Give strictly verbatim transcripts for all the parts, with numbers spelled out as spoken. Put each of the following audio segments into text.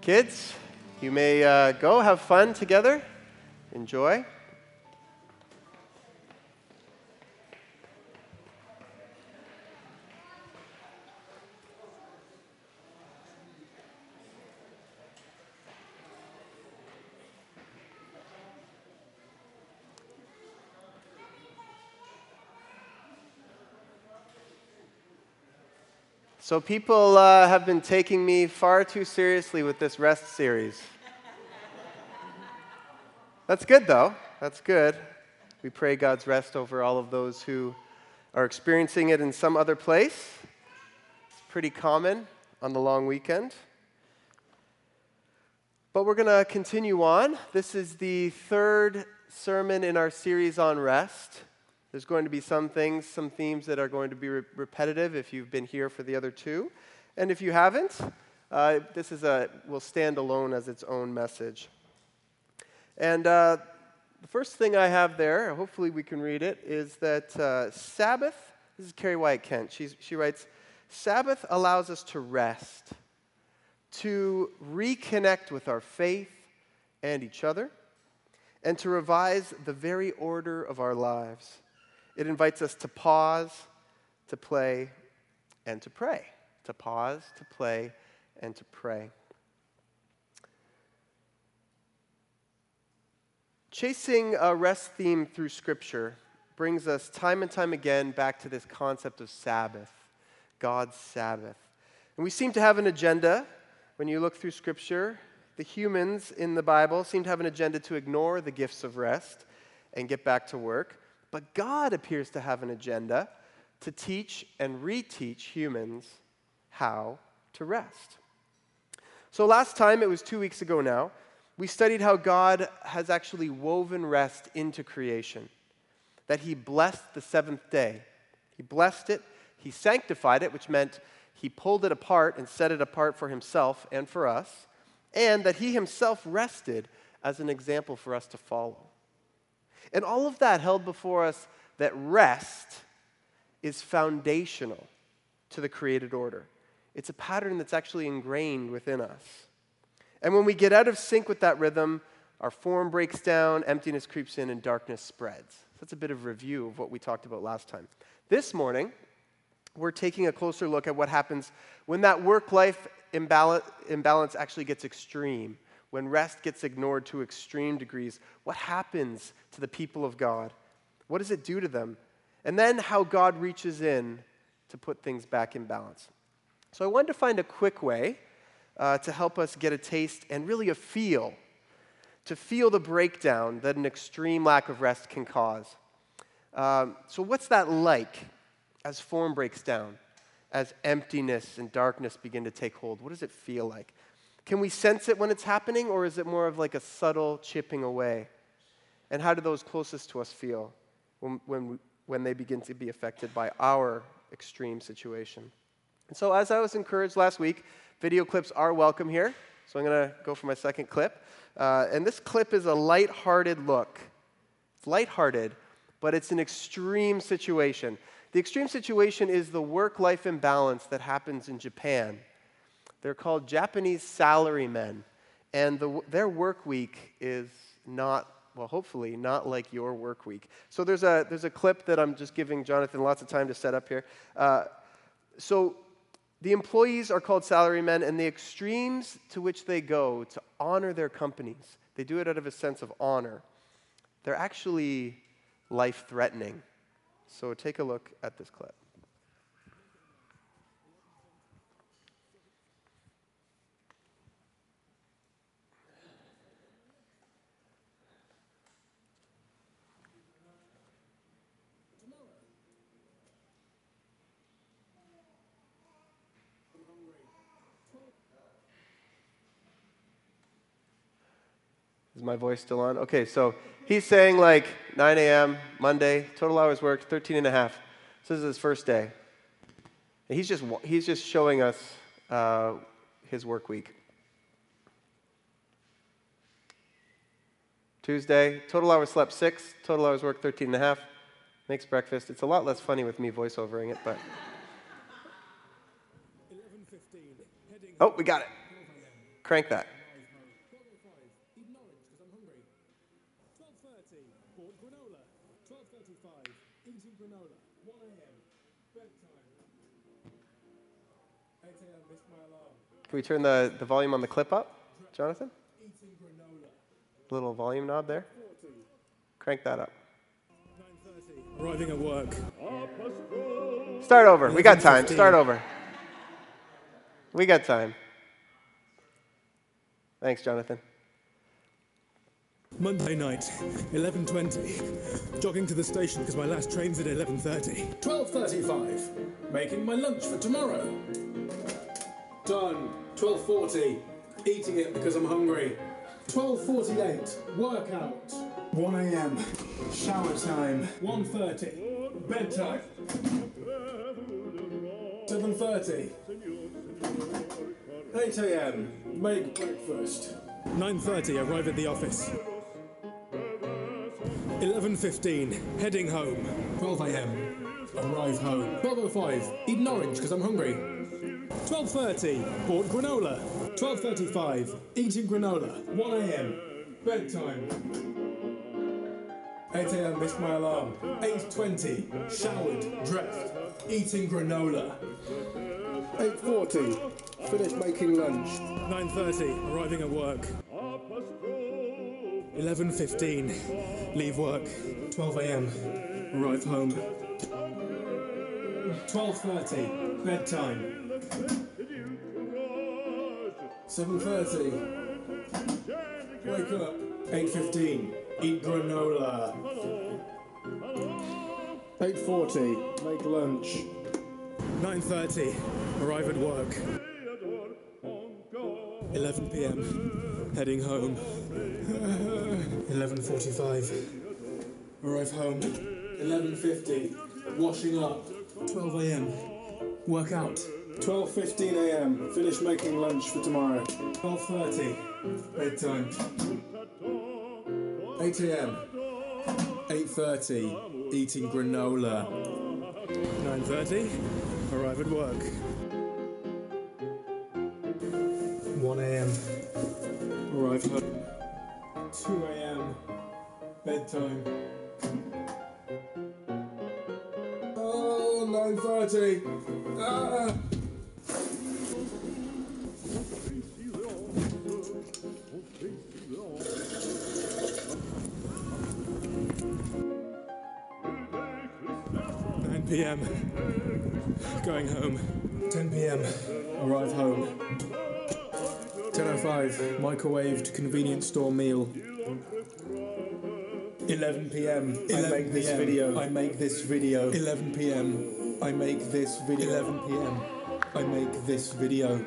Kids, you may uh, go have fun together. Enjoy. So people uh, have been taking me far too seriously with this rest series. That's good, though. That's good. We pray God's rest over all of those who are experiencing it in some other place. It's pretty common on the long weekend. But we're going to continue on. This is the third sermon in our series on rest. There's going to be some things, some themes that are going to be re- repetitive if you've been here for the other two. And if you haven't, uh, this is a will stand alone as its own message. And uh, the first thing I have there, hopefully we can read it, is that uh, Sabbath, this is Carrie Wyatt Kent, She's, she writes, Sabbath allows us to rest, to reconnect with our faith and each other, and to revise the very order of our lives. It invites us to pause, to play, and to pray. To pause, to play, and to pray. Chasing a rest theme through Scripture brings us time and time again back to this concept of Sabbath, God's Sabbath. And we seem to have an agenda. When you look through Scripture, the humans in the Bible seem to have an agenda to ignore the gifts of rest and get back to work. But God appears to have an agenda to teach and reteach humans how to rest. So last time, it was two weeks ago now, we studied how God has actually woven rest into creation, that he blessed the seventh day. He blessed it, he sanctified it, which meant he pulled it apart and set it apart for himself and for us, and that he himself rested as an example for us to follow. And all of that held before us that rest is foundational to the created order. It's a pattern that's actually ingrained within us. And when we get out of sync with that rhythm, our form breaks down, emptiness creeps in, and darkness spreads. That's a bit of review of what we talked about last time. This morning, we're taking a closer look at what happens when that work-life imbalance, imbalance actually gets extreme. When rest gets ignored to extreme degrees, what happens to the people of God? What does it do to them? And then how God reaches in to put things back in balance. So I wanted to find a quick way uh, to help us get a taste and really a feel, to feel the breakdown that an extreme lack of rest can cause. Um, so what's that like as form breaks down, as emptiness and darkness begin to take hold? What does it feel like? Can we sense it when it's happening, or is it more of like a subtle chipping away? And how do those closest to us feel when, when, when they begin to be affected by our extreme situation? And so as I was encouraged last week, video clips are welcome here. So I'm going to go for my second clip. Uh, and this clip is a lighthearted look. It's lighthearted, but it's an extreme situation. The extreme situation is the work-life imbalance that happens in Japan. They're called Japanese salarymen, and the, their work week is not, well, hopefully, not like your work week. So there's a there's a clip that I'm just giving Jonathan lots of time to set up here. Uh, so the employees are called salarymen, and the extremes to which they go to honor their companies, they do it out of a sense of honor. They're actually life-threatening. So take a look at this clip. Is my voice still on? Okay, so he's saying like nine a.m., Monday, total hours worked, thirteen and a half. So this is his first day. And he's just he's just showing us uh, his work week. Tuesday, total hours slept six, total hours worked thirteen and a half. Makes breakfast. It's a lot less funny with me voiceovering it, but... Oh, we got it. Crank that. Can we turn the, the volume on the clip up, Jonathan? Little volume knob there. Crank that up. Arriving at work. Start over. We got time. Start over. We got time. Thanks, Jonathan. Monday night, eleven twenty. Jogging to the station because my last train's at eleven thirty. twelve thirty-five. Making my lunch for tomorrow. Done. twelve forty. Eating it because I'm hungry. twelve forty-eight. Workout. one a m. Shower time. one thirty. Bedtime. seven thirty. eight a m. Make breakfast. nine thirty, arrive at the office. eleven fifteen, heading home. twelve a m. Arrive home. twelve oh five. Eat an orange because I'm hungry. twelve thirty, bought granola. twelve thirty-five. Eating granola. one a m. Bedtime. eight a m. Missed my alarm. eight twenty. Showered. Dressed. Eating granola. eight forty. Finished making lunch. nine thirty, arriving at work. eleven fifteen, leave work. twelve a m. Arrive home. twelve thirty. Bedtime. seven thirty. Wake up. eight fifteen. Eat granola. eight forty. Make lunch. nine thirty, arrive at work. eleven p m, heading home. eleven forty-five. Arrive home. eleven fifty. Washing up. twelve a m. Work out. twelve fifteen a m. Finish making lunch for tomorrow. twelve thirty. Bedtime. eight a m. eight thirty. Eating granola. nine thirty, arrive at work. one a m. Arrive home. two a m. Bedtime. Oh, nine thirty. Ah. nine p m, going home. ten p m. Arrive home. ten oh five. Microwaved convenience store meal. eleven p m. I make this video. I make this video. eleven p m. I make this video. eleven p m. I make this video.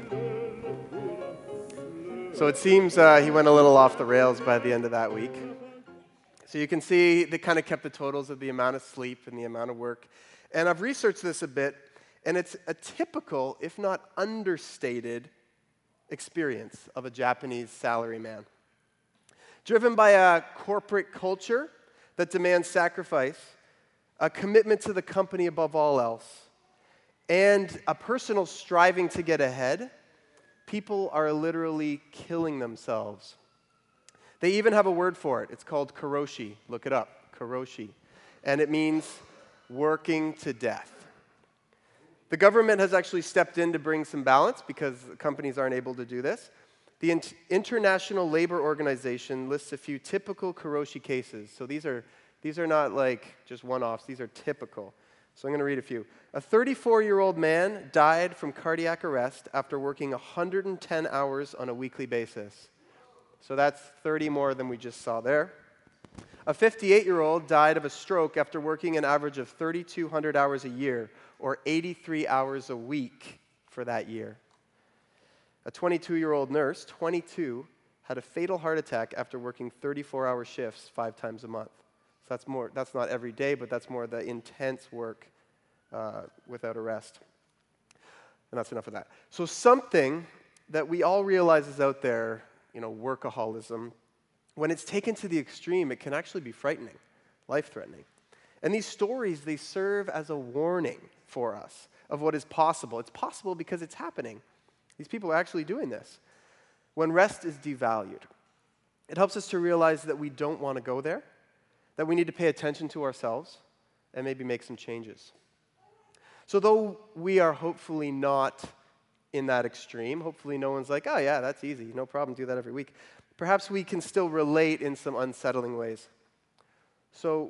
So it seems uh, he went a little off the rails by the end of that week. So you can see they kind of kept the totals of the amount of sleep and the amount of work. And I've researched this a bit, and it's a typical, if not understated, experience of a Japanese salaryman. Driven by a corporate culture that demands sacrifice, a commitment to the company above all else, and a personal striving to get ahead, people are literally killing themselves. They even have a word for it. It's called karoshi. Look it up, karoshi. And it means working to death. The government has actually stepped in to bring some balance because companies aren't able to do this. The Int- International Labor Organization lists a few typical karoshi cases. So these are, these are not like just one-offs. These are typical. So I'm going to read a few. A thirty-four-year-old man died from cardiac arrest after working one hundred ten hours on a weekly basis. So that's thirty more than we just saw there. A fifty-eight-year-old died of a stroke after working an average of three thousand two hundred hours a year, or eighty-three hours a week for that year. A twenty-two-year-old nurse, twenty-two, had a fatal heart attack after working thirty-four hour shifts five times a month. So that's more. That's not every day, but that's more the intense work uh, without a rest. And that's enough of that. So something that we all realize is out there, you know, workaholism, when it's taken to the extreme, it can actually be frightening, life-threatening. And these stories, they serve as a warning for us of what is possible. It's possible because it's happening. These people are actually doing this. When rest is devalued, it helps us to realize that we don't want to go there, that we need to pay attention to ourselves and maybe make some changes. So though we are hopefully not in that extreme. Hopefully no one's like, oh yeah, that's easy, no problem, do that every week. Perhaps we can still relate in some unsettling ways. So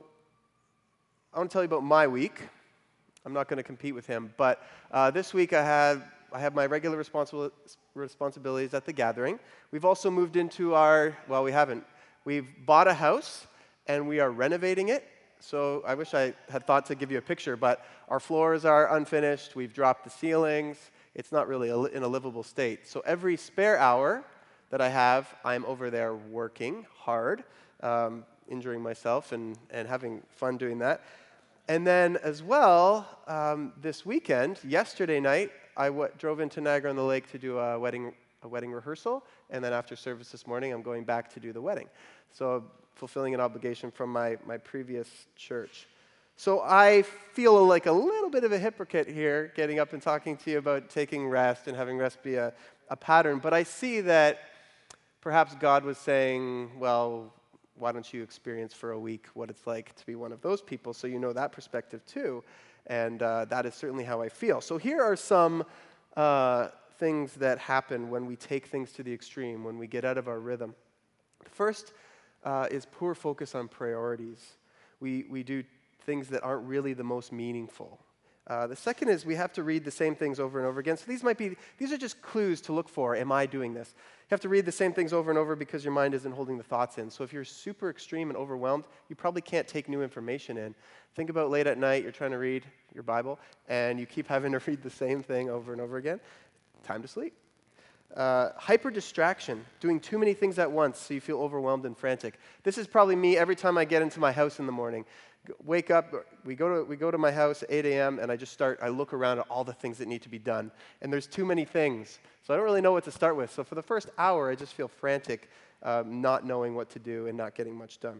I want to tell you about my week. I'm not going to compete with him, but uh, this week I had I have my regular responsibil- responsibilities at the gathering. We've also moved into our, well, we haven't. We've bought a house, and we are renovating it. So I wish I had thought to give you a picture, but our floors are unfinished. We've dropped the ceilings. It's not really a, in a livable state. So every spare hour that I have, I'm over there working hard, um, injuring myself and, and having fun doing that. And then as well, um, this weekend, yesterday night, I w- drove into Niagara-on-the-Lake to do a wedding a wedding rehearsal, and then after service this morning, I'm going back to do the wedding. So fulfilling an obligation from my, my previous church. So I feel like a little bit of a hypocrite here, getting up and talking to you about taking rest and having rest be a, a pattern, but I see that perhaps God was saying, well, why don't you experience for a week what it's like to be one of those people, so you know that perspective too. And uh, that is certainly how I feel. So here are some uh, things that happen when we take things to the extreme, when we get out of our rhythm. The first uh, is poor focus on priorities. We, we do things that aren't really the most meaningful. Uh, the second is we have to read the same things over and over again. So these might be, these are just clues to look for. Am I doing this? You have to read the same things over and over because your mind isn't holding the thoughts in. So if you're super extreme and overwhelmed, you probably can't take new information in. Think about late at night, you're trying to read your Bible, and you keep having to read the same thing over and over again. Time to sleep. Uh, hyper distraction, doing too many things at once so you feel overwhelmed and frantic. This is probably me every time I get into my house in the morning. Wake up, we go to we go to my house at eight a.m. and I just start, I look around at all the things that need to be done. And there's too many things, so I don't really know what to start with. So for the first hour, I just feel frantic, um, not knowing what to do and not getting much done.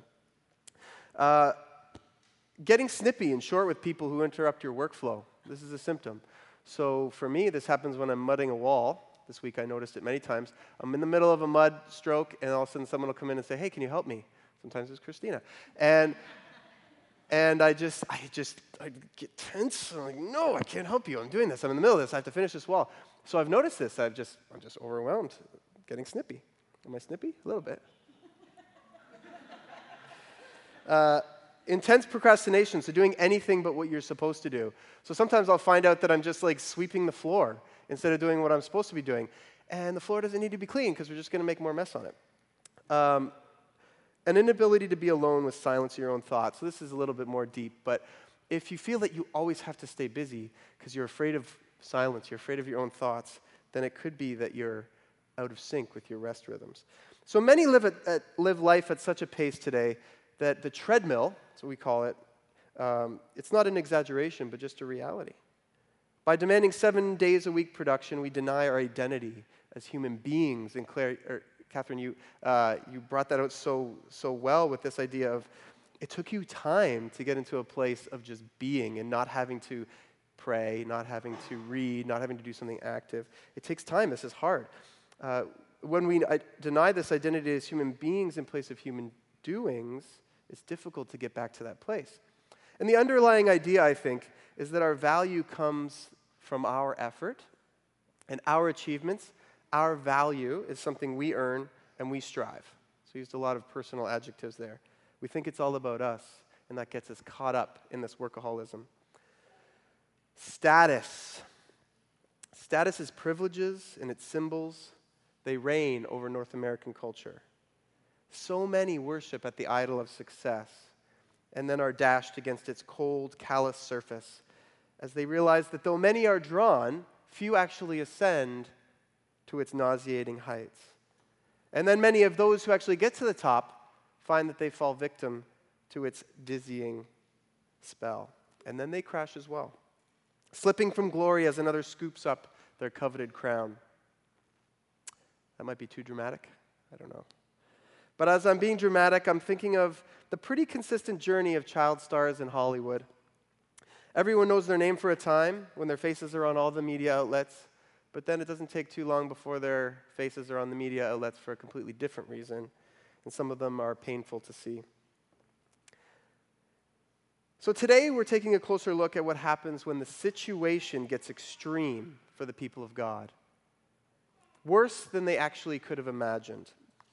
Uh, getting snippy and short with people who interrupt your workflow. This is a symptom. So for me, this happens when I'm mudding a wall. This week I noticed it many times. I'm in the middle of a mud stroke, and all of a sudden someone will come in and say, hey, can you help me? Sometimes it's Christina. And And I just, I just, I get tense. I'm like, no, I can't help you. I'm doing this. I'm in the middle of this. I have to finish this wall. So I've noticed this. I've just, I'm just overwhelmed, getting snippy. Am I snippy? A little bit. uh, intense procrastination, so doing anything but what you're supposed to do. So sometimes I'll find out that I'm just like sweeping the floor instead of doing what I'm supposed to be doing. And the floor doesn't need to be clean because we're just going to make more mess on it. Um, An inability to be alone with silence of your own thoughts. So this is a little bit more deep, but if you feel that you always have to stay busy because you're afraid of silence, you're afraid of your own thoughts, then it could be that you're out of sync with your rest rhythms. So many live, at, at, live life at such a pace today that the treadmill, that's what we call it, um, it's not an exaggeration, but just a reality. By demanding seven days a week production, we deny our identity as human beings. And Claire, er, Catherine, you uh, you brought that out so so well with this idea of it took you time to get into a place of just being and not having to pray, not having to read, not having to do something active. It takes time. This is hard. Uh, when we I, deny this identity as human beings in place of human doings, it's difficult to get back to that place. And the underlying idea, I think, is that our value comes from our effort and our achievements. Our value is something we earn and we strive. So I used a lot of personal adjectives there. We think it's all about us, and that gets us caught up in this workaholism. Status. Status is privileges and its symbols. They reign over North American culture. So many worship at the idol of success and then are dashed against its cold, callous surface as they realize that though many are drawn, few actually ascend to its nauseating heights. And then many of those who actually get to the top find that they fall victim to its dizzying spell. And then they crash as well, slipping from glory as another scoops up their coveted crown. That might be too dramatic. I don't know. But as I'm being dramatic, I'm thinking of the pretty consistent journey of child stars in Hollywood. Everyone knows their name for a time when their faces are on all the media outlets, but then it doesn't take too long before their faces are on the media outlets for a completely different reason, and some of them are painful to see. So today we're taking a closer look at what happens when the situation gets extreme for the people of God. worse than they actually could have imagined.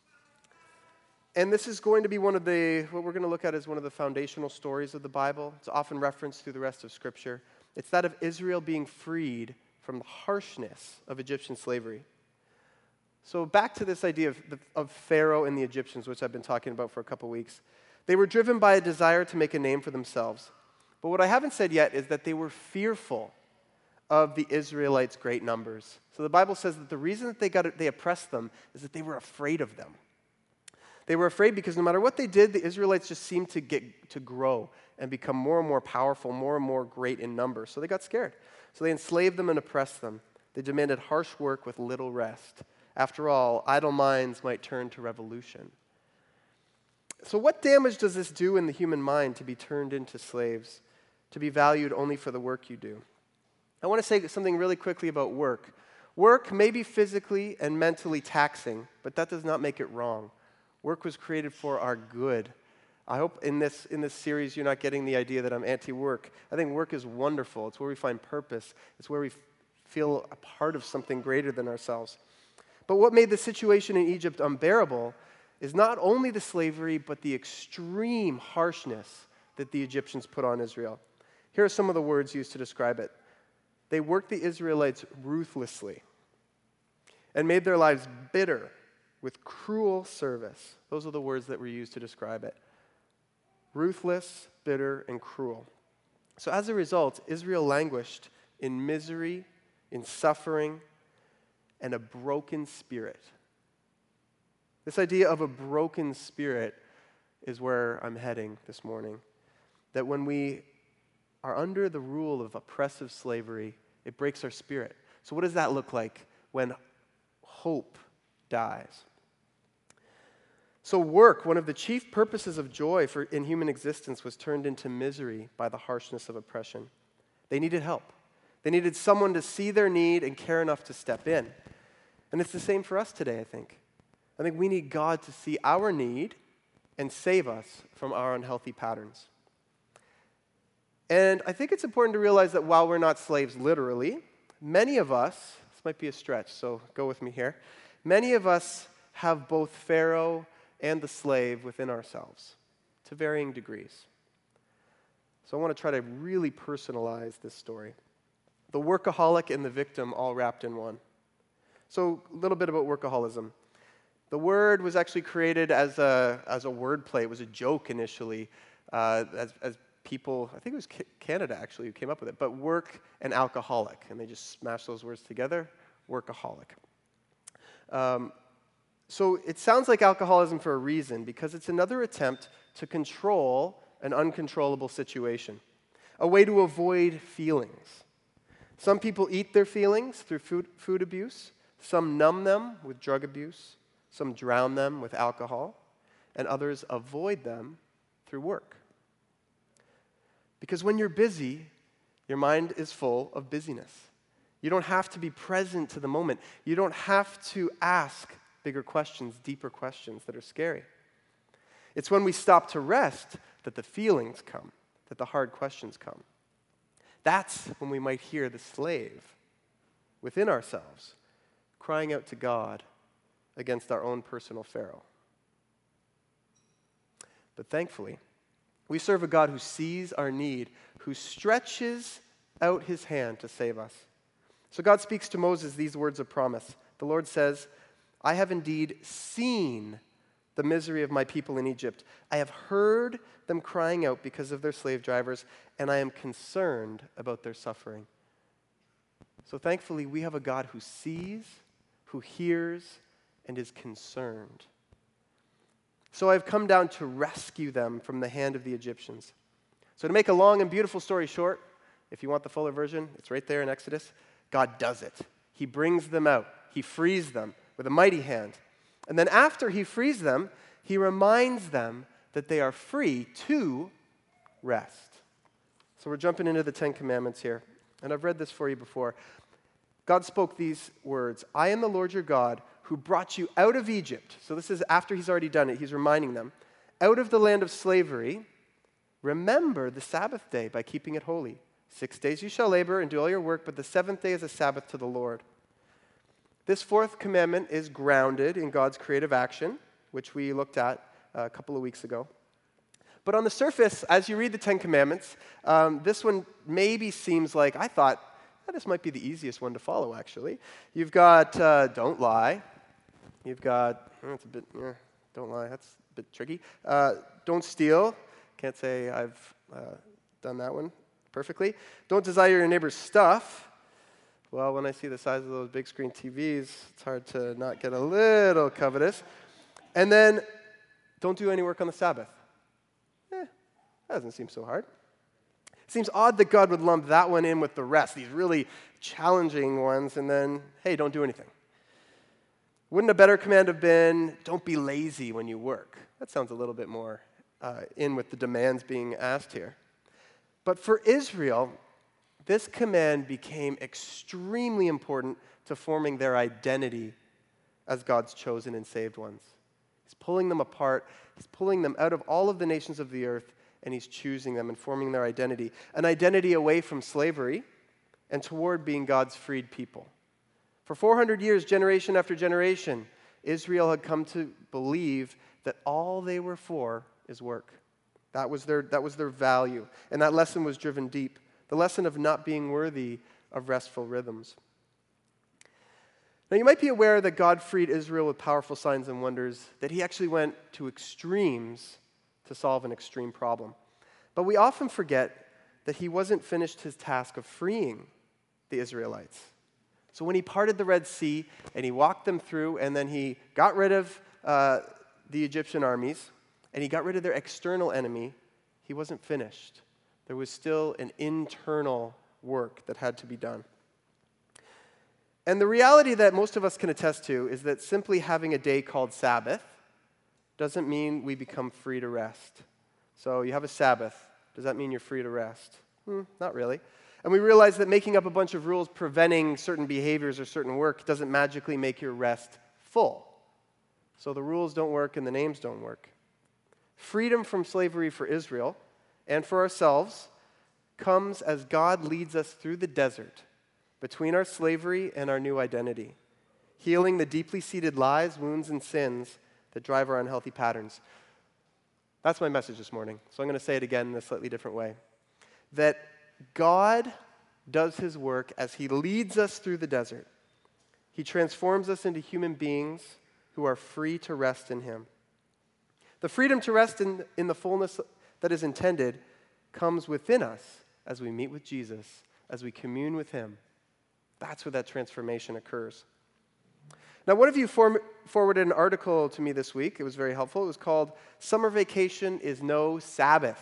And this is going to be one of the, what we're going to look at is one of the foundational stories of the Bible. It's often referenced through the rest of Scripture. It's that of Israel being freed from the harshness of Egyptian slavery. So back to this idea of, the, of Pharaoh and the Egyptians, which I've been talking about for a couple weeks. They were driven by a desire to make a name for themselves. But what I haven't said yet is that they were fearful of the Israelites' great numbers. So the Bible says that the reason that they got they oppressed them is that they were afraid of them. They were afraid because no matter what they did, the Israelites just seemed to get to grow and become more and more powerful, more and more great in number. So they got scared. So they enslaved them and oppressed them. They demanded harsh work with little rest. After all, idle minds might turn to revolution. So what damage does this do in the human mind to be turned into slaves, to be valued only for the work you do? I want to say something really quickly about work. Work may be physically and mentally taxing, but that does not make it wrong. Work was created for our good. I hope in this in this series you're not getting the idea that I'm anti-work. I think work is wonderful. It's where we find purpose. It's where we f- feel a part of something greater than ourselves. But what made the situation in Egypt unbearable is not only the slavery, but the extreme harshness that the Egyptians put on Israel. Here are some of the words used to describe it. They worked the Israelites ruthlessly and made their lives bitter with cruel service. Those are the words that were used to describe it. Ruthless, bitter, and cruel. So as a result, Israel languished in misery, in suffering, and a broken spirit. This idea of a broken spirit is where I'm heading this morning. That when we are under the rule of oppressive slavery, it breaks our spirit. So what does that look like when hope dies? So work, one of the chief purposes of joy for, in human existence, was turned into misery by the harshness of oppression. They needed help. They needed someone to see their need and care enough to step in. And it's the same for us today, I think. I think we need God to see our need and save us from our unhealthy patterns. And I think it's important to realize that while we're not slaves literally, many of us, this might be a stretch, so go with me here, many of us have both Pharaoh and the slave within ourselves to varying degrees. So I want to try to really personalize this story. The workaholic and the victim all wrapped in one. So a little bit about workaholism. The word was actually created as a as a word play. It was a joke initially, uh, as, as people, I think it was Canada actually who came up with it, but work and alcoholic, and they just smashed those words together, workaholic. Um, so it sounds like alcoholism for a reason, because it's another attempt to control an uncontrollable situation, a way to avoid feelings. Some people eat their feelings through food, food abuse, some numb them with drug abuse, some drown them with alcohol, and others avoid them through work. Because when you're busy, your mind is full of busyness. You don't have to be present to the moment. You don't have to ask bigger questions, deeper questions that are scary. It's when we stop to rest that the feelings come, that the hard questions come. That's when we might hear the slave within ourselves crying out to God against our own personal Pharaoh. But thankfully, we serve a God who sees our need, who stretches out his hand to save us. So God speaks to Moses these words of promise. The Lord says, I have indeed seen the misery of my people in Egypt. I have heard them crying out because of their slave drivers, and I am concerned about their suffering. So thankfully, we have a God who sees, who hears, and is concerned. So I've come down to rescue them from the hand of the Egyptians. So to make a long and beautiful story short, if you want the fuller version, it's right there in Exodus. God does it. He brings them out. He frees them with a mighty hand. And then after he frees them, he reminds them that they are free to rest. So we're jumping into the Ten Commandments here. And I've read this for you before. God spoke these words, I am the Lord your God who brought you out of Egypt. So this is after he's already done it. He's reminding them. Out of the land of slavery, remember the Sabbath day by keeping it holy. Six days you shall labor and do all your work, but the seventh day is a Sabbath to the Lord. This fourth commandment is grounded in God's creative action, which we looked at a couple of weeks ago. But on the surface, as you read the Ten Commandments, um, this one maybe seems like, I thought, oh, this might be the easiest one to follow, actually. You've got uh, don't lie. You've got, oh, it's a bit, eh, don't lie, that's a bit tricky. Uh, don't steal. Can't say I've uh, done that one perfectly. Don't desire your neighbor's stuff. Well, when I see the size of those big screen T Vs, it's hard to not get a little covetous. And then, don't do any work on the Sabbath. Eh, that doesn't seem so hard. It seems odd that God would lump that one in with the rest, these really challenging ones, and then, hey, don't do anything. Wouldn't a better command have been, don't be lazy when you work? That sounds a little bit more uh, in with the demands being asked here. But for Israel, this command became extremely important to forming their identity as God's chosen and saved ones. He's pulling them apart. He's pulling them out of all of the nations of the earth, and he's choosing them and forming their identity. An identity away from slavery and toward being God's freed people. For four hundred years, generation after generation, Israel had come to believe that all they were for is work. That was their, that was their value. And that lesson was driven deep. The lesson of not being worthy of restful rhythms. Now, you might be aware that God freed Israel with powerful signs and wonders, that he actually went to extremes to solve an extreme problem. But we often forget that he wasn't finished his task of freeing the Israelites. So when he parted the Red Sea and he walked them through, and then he got rid of uh, the Egyptian armies, and he got rid of their external enemy, he wasn't finished. There was still an internal work that had to be done. And the reality that most of us can attest to is that simply having a day called Sabbath doesn't mean we become free to rest. So you have a Sabbath. Does that mean you're free to rest? Hmm, not really. And we realize that making up a bunch of rules preventing certain behaviors or certain work doesn't magically make your rest full. So the rules don't work and the names don't work. Freedom from slavery for Israel and for ourselves comes as God leads us through the desert between our slavery and our new identity, healing the deeply seated lies, wounds, and sins that drive our unhealthy patterns. That's my message this morning, so I'm going to say it again in a slightly different way. That God does his work as he leads us through the desert. He transforms us into human beings who are free to rest in him. The freedom to rest in, in the fullness that is intended comes within us as we meet with Jesus, as we commune with him. That's where that transformation occurs. Now, one of you form, forwarded an article to me this week. It was very helpful. It was called "Summer Vacation is No Sabbath."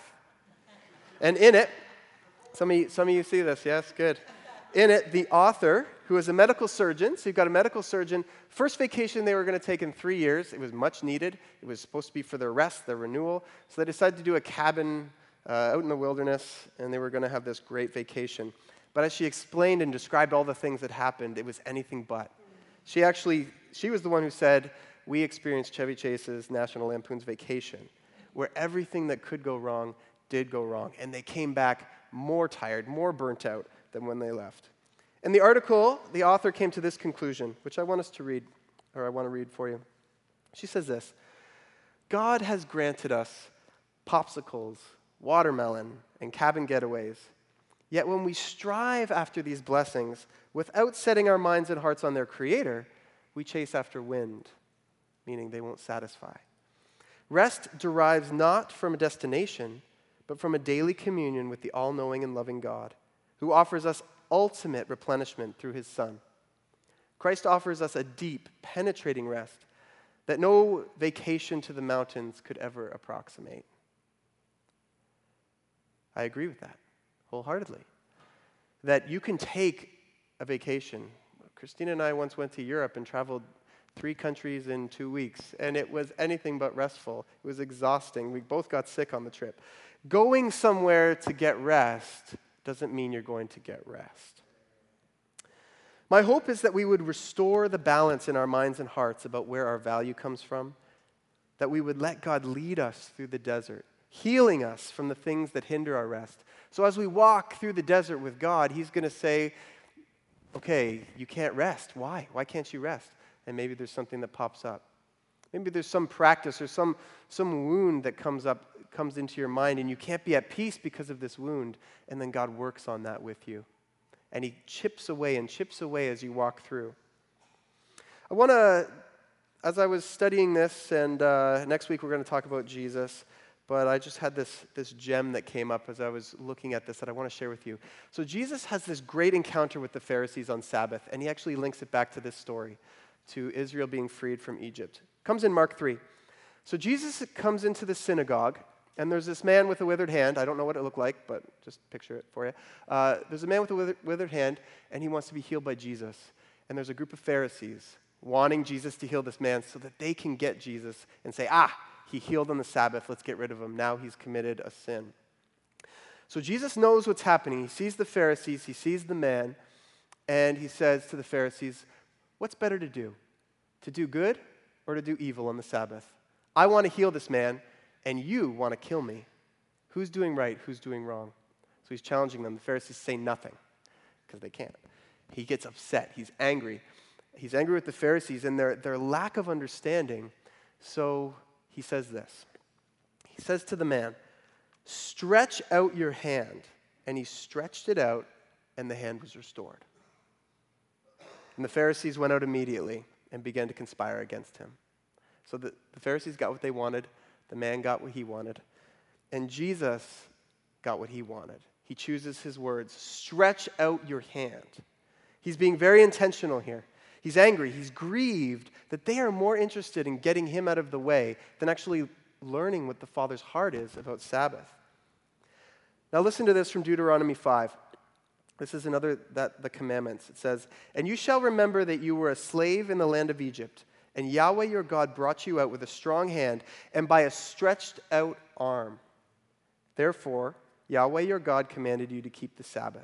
And in it, some of you, some of you see this, yes? Good. In it, the author, who is a medical surgeon, so you've got a medical surgeon, first vacation they were going to take in three years. It was much needed. It was supposed to be for their rest, their renewal. So they decided to do a cabin uh, out in the wilderness, and they were going to have this great vacation. But as she explained and described all the things that happened, it was anything but. She actually, she was the one who said, we experienced Chevy Chase's National Lampoon's Vacation, where everything that could go wrong did go wrong. And they came back more tired, more burnt out than when they left. In the article, the author came to this conclusion, which I want us to read, or I want to read for you. She says this: God has granted us popsicles, watermelon, and cabin getaways. Yet when we strive after these blessings without setting our minds and hearts on their Creator, we chase after wind, meaning they won't satisfy. Rest derives not from a destination, but from a daily communion with the all-knowing and loving God, who offers us ultimate replenishment through his Son. Christ offers us a deep, penetrating rest that no vacation to the mountains could ever approximate. I agree with that wholeheartedly. That you can take a vacation. Christina and I once went to Europe and traveled three countries in two weeks, and it was anything but restful. It was exhausting. We both got sick on the trip. Going somewhere to get rest doesn't mean you're going to get rest. My hope is that we would restore the balance in our minds and hearts about where our value comes from, that we would let God lead us through the desert, healing us from the things that hinder our rest. So as we walk through the desert with God, he's going to say, okay, you can't rest. Why? Why can't you rest? And maybe there's something that pops up. Maybe there's some practice or some, some wound that comes up, comes into your mind, and you can't be at peace because of this wound. And then God works on that with you. And he chips away and chips away as you walk through. I want to, as I was studying this, and uh, next week we're going to talk about Jesus, but I just had this, this gem that came up as I was looking at this that I want to share with you. So Jesus has this great encounter with the Pharisees on Sabbath, and he actually links it back to this story, to Israel being freed from Egypt. It comes in Mark three. So Jesus comes into the synagogue, and there's this man with a withered hand. I don't know what it looked like, but just picture it for you. Uh, there's a man with a withered, withered hand, and he wants to be healed by Jesus. And there's a group of Pharisees wanting Jesus to heal this man so that they can get Jesus and say, ah, he healed on the Sabbath, let's get rid of him. Now he's committed a sin. So Jesus knows what's happening. He sees the Pharisees, he sees the man, and he says to the Pharisees, what's better to do? To do good or to do evil on the Sabbath? I want to heal this man, and you want to kill me. Who's doing right? Who's doing wrong? So he's challenging them. The Pharisees say nothing because they can't. He gets upset. He's angry. He's angry with the Pharisees and their, their lack of understanding. So he says this. He says to the man, stretch out your hand. And he stretched it out, and the hand was restored. And the Pharisees went out immediately and began to conspire against him. So the, the Pharisees got what they wanted. The man got what he wanted. And Jesus got what he wanted. He chooses his words, stretch out your hand. He's being very intentional here. He's angry. He's grieved that they are more interested in getting him out of the way than actually learning what the Father's heart is about Sabbath. Now listen to this from Deuteronomy five. This is another, that the commandments. It says, and you shall remember that you were a slave in the land of Egypt, and Yahweh your God brought you out with a strong hand and by a stretched out arm. Therefore, Yahweh your God commanded you to keep the Sabbath.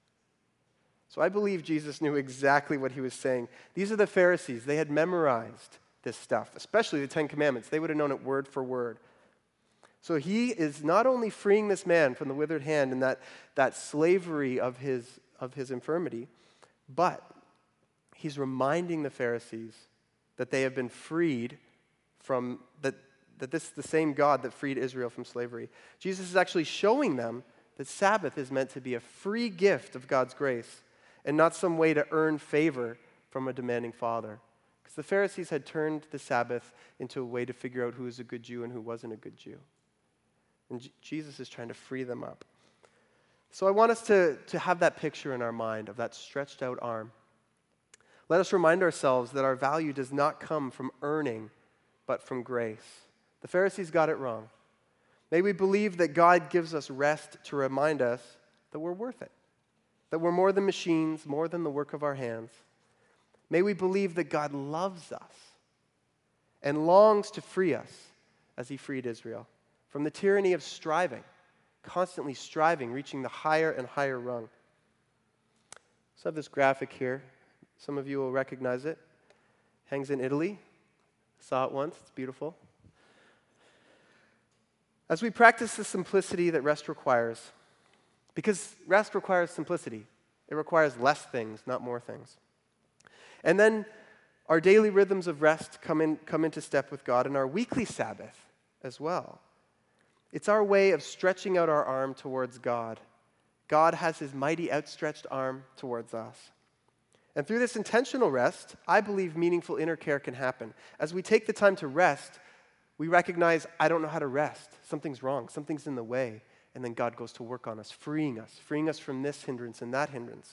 So I believe Jesus knew exactly what he was saying. These are the Pharisees. They had memorized this stuff, especially the Ten Commandments. They would have known it word for word. So he is not only freeing this man from the withered hand and that, that slavery of his, of his infirmity, but he's reminding the Pharisees that they have been freed from, that, that this is the same God that freed Israel from slavery. Jesus is actually showing them that Sabbath is meant to be a free gift of God's grace and not some way to earn favor from a demanding father. Because the Pharisees had turned the Sabbath into a way to figure out who was a good Jew and who wasn't a good Jew. And J- Jesus is trying to free them up. So I want us to, to have that picture in our mind of that stretched out arm. Let us remind ourselves that our value does not come from earning, but from grace. The Pharisees got it wrong. May we believe that God gives us rest to remind us that we're worth it, that we're more than machines, more than the work of our hands. May we believe that God loves us and longs to free us as he freed Israel from the tyranny of striving, constantly striving, reaching the higher and higher rung. So I have this graphic here. Some of you will recognize it. Hangs in Italy. Saw it once. It's beautiful. As we practice the simplicity that rest requires, because rest requires simplicity. It requires less things, not more things. And then our daily rhythms of rest come, in, come into step with God, and our weekly Sabbath as well. It's our way of stretching out our arm towards God. God has his mighty outstretched arm towards us. And through this intentional rest, I believe meaningful inner care can happen. As we take the time to rest, we recognize, I don't know how to rest. Something's wrong. Something's in the way. And then God goes to work on us, freeing us, freeing us from this hindrance and that hindrance.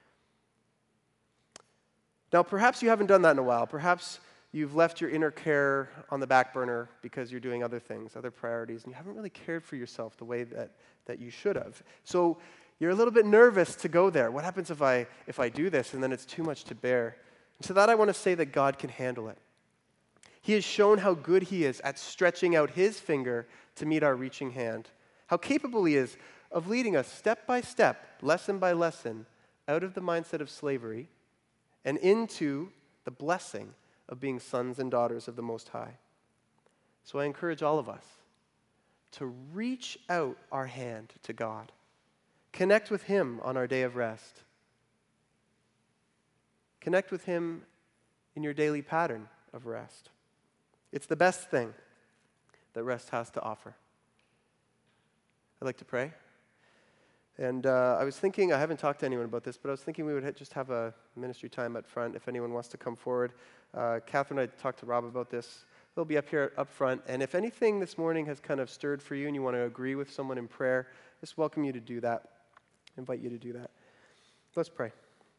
Now, perhaps you haven't done that in a while. Perhaps you've left your inner care on the back burner because you're doing other things, other priorities, and you haven't really cared for yourself the way that, that you should have. So you're a little bit nervous to go there. What happens if I if I do this and then it's too much to bear? And to that I want to say that God can handle it. He has shown how good he is at stretching out his finger to meet our reaching hand. How capable he is of leading us step by step, lesson by lesson, out of the mindset of slavery and into the blessing of being sons and daughters of the Most High. So I encourage all of us to reach out our hand to God. Connect with him on our day of rest. Connect with him in your daily pattern of rest. It's the best thing that rest has to offer. I'd like to pray. And uh, I was thinking, I haven't talked to anyone about this, but I was thinking we would ha- just have a ministry time up front if anyone wants to come forward. Uh, Catherine and I talked to Rob about this. They'll be up here up front. And if anything this morning has kind of stirred for you and you want to agree with someone in prayer, just welcome you to do that. I invite you to do that. Let's pray.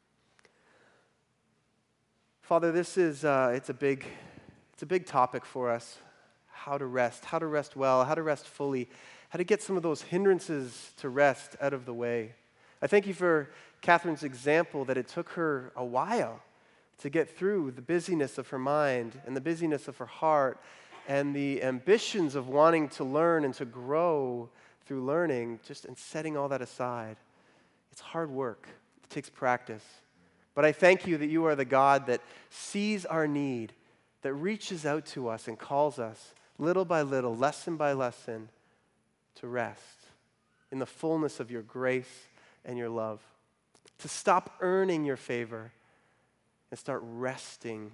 Father, this is, uh, it's a big, it's a big topic for us. How to rest, how to rest well, how to rest fully, how to get some of those hindrances to rest out of the way. I thank you for Catherine's example that it took her a while to get through the busyness of her mind and the busyness of her heart and the ambitions of wanting to learn and to grow through learning, just and setting all that aside. It's hard work. It takes practice. But I thank you that you are the God that sees our need, that reaches out to us and calls us little by little, lesson by lesson, to rest in the fullness of your grace and your love, to stop earning your favor and start resting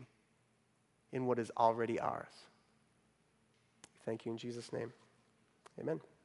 in what is already ours. Thank you in Jesus' name. Amen.